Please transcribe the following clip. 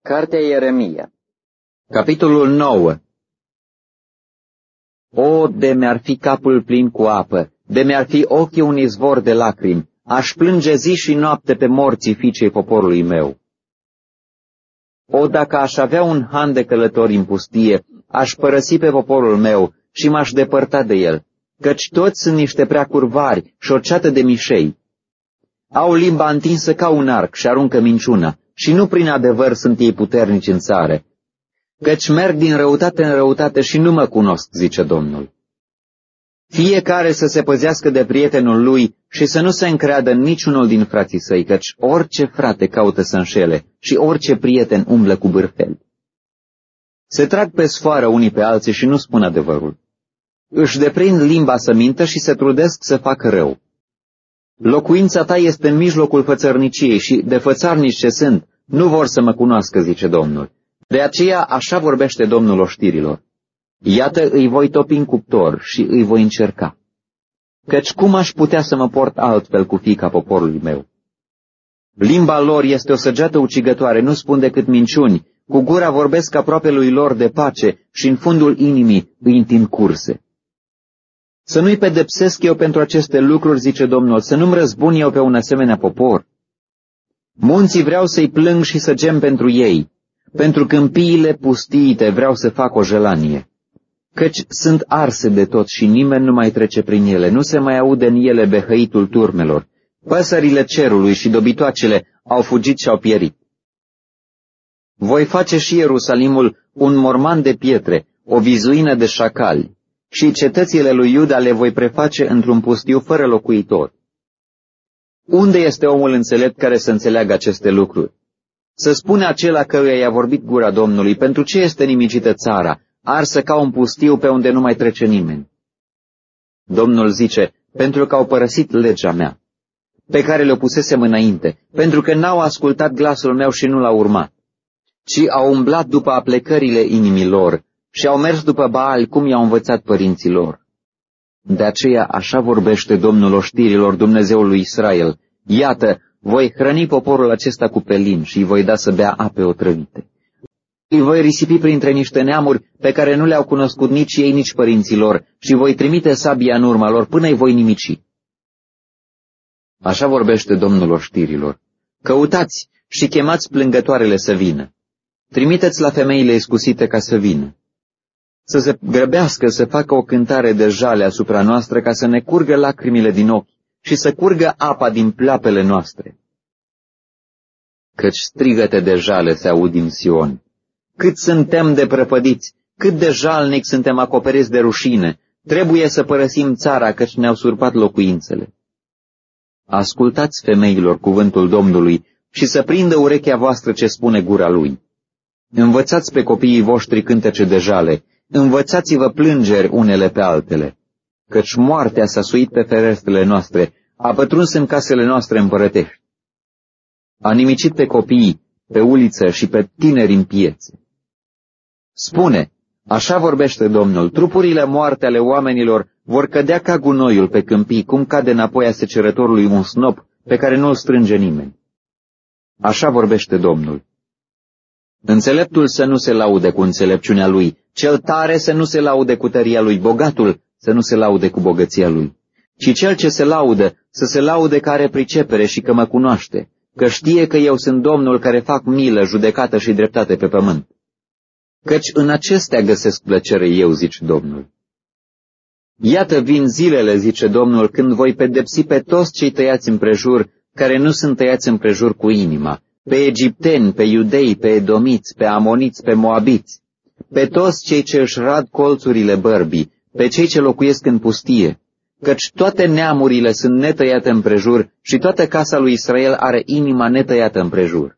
Cartea Ieremia, capitolul 9. O, de mi-ar fi capul plin cu apă, de mi-ar fi ochii un izvor de lacrimi, aș plânge zi și noapte pe morții fiicei poporului meu. O, dacă aș avea un han de călători în pustie, aș părăsi pe poporul meu și m-aș depărta de el, căci toți sunt niște prea curvari și o ceată de mișei. Au limba întinsă ca un arc și aruncă minciuna, și nu prin adevăr sunt ei puternici în țară. Căci merg din răutate în răutate și nu mă cunosc, zice Domnul. Fiecare să se păzească de prietenul lui și să nu se încreadă în niciunul din frații săi, căci orice frate caută să înșele și orice prieten umblă cu bârfeli. Se trag pe sfoară unii pe alții și nu spun adevărul. Își deprind limba să mintă și se trudesc să facă rău. Locuința ta este în mijlocul fățărniciei și, de fățarnici ce sunt, nu vor să mă cunoască, zice Domnul. De aceea așa vorbește Domnul oștirilor. Iată, îi voi topi în cuptor și îi voi încerca. Căci cum aș putea să mă port altfel cu fiica poporului meu? Limba lor este o săgeată ucigătoare, nu spun decât minciuni, cu gura vorbesc aproapelui lor de pace și în fundul inimii îi întind curse. Să nu-i pedepsesc eu pentru aceste lucruri, zice Domnul, să nu-mi răzbun eu pe un asemenea popor. Munții vreau să-i plâng și să gem pentru ei, pentru câmpiile pustiite vreau să fac o jelanie. Căci sunt arse de tot și nimeni nu mai trece prin ele, nu se mai aude în ele behăitul turmelor. Păsările cerului și dobitoacele au fugit și au pierit. Voi face și Ierusalimul un morman de pietre, o vizuină de șacali, și cetățile lui Iuda le voi preface într-un pustiu fără locuitor. Unde este omul înțelept care să înțeleagă aceste lucruri? Să spune acela căruia i-a vorbit gura Domnului, pentru ce este nimicită țara, arsă ca un pustiu pe unde nu mai trece nimeni. Domnul zice, pentru că au părăsit legea mea, pe care le-o pusesem înainte, pentru că n-au ascultat glasul meu și nu l-au urmat, ci au umblat după aplecările inimii lor și au mers după Baal cum i-au învățat părinții lor. De aceea așa vorbește Domnul oștirilor, Dumnezeul lui Israel. Iată, voi hrăni poporul acesta cu pelin și îi voi da să bea ape otrăvite. Îi voi risipi printre niște neamuri pe care nu le-au cunoscut nici ei, nici părinții lor, și voi trimite sabia în urma lor până îi voi nimici. Așa vorbește Domnul oștirilor. Căutați și chemați plângătoarele să vină. Trimiteți la femeile iscusite ca să vină. Să se grăbească să facă o cântare de jale asupra noastră ca să ne curgă lacrimile din ochi și să curgă apa din pleoapele noastre. Căci strigăte de jale se aud din Sion. Cât suntem de prăpădiți, cât de jalnic suntem acoperiți de rușine, trebuie să părăsim țara căci ne-au surpat locuințele. Ascultați, femeilor, cuvântul Domnului și să prindă urechea voastră ce spune gura Lui. Învățați pe copiii voștri cântece de jale, învățați-vă plângeri unele pe altele, căci moartea s-a suit pe ferestrele noastre, a pătruns în casele noastre împărătești. A nimicit pe copii, pe uliță și pe tineri în piețe. Spune, așa vorbește Domnul, trupurile moarte ale oamenilor vor cădea ca gunoiul pe câmpii, cum cade înapoi a secerătorului un snop pe care nu îl strânge nimeni. Așa vorbește Domnul. Înțeleptul să nu se laude cu înțelepciunea lui, cel tare să nu se laude cu tăria lui, bogatul să nu se laude cu bogăția lui, ci cel ce se laudă să se laude că are pricepere și că mă cunoaște, că știe că eu sunt Domnul care fac milă, judecată și dreptate pe pământ. Căci în acestea găsesc plăcere eu, zice Domnul. Iată vin zilele, zice Domnul, când voi pedepsi pe toți cei tăiați împrejur, care nu sunt tăiați împrejur cu inima, pe egipteni, pe iudei, pe edomiți, pe amoniți, pe moabiți, pe toți cei ce își rad colțurile bărbii, pe cei ce locuiesc în pustie, căci toate neamurile sunt netăiate împrejur și toată casa lui Israel are inima netăiată împrejur.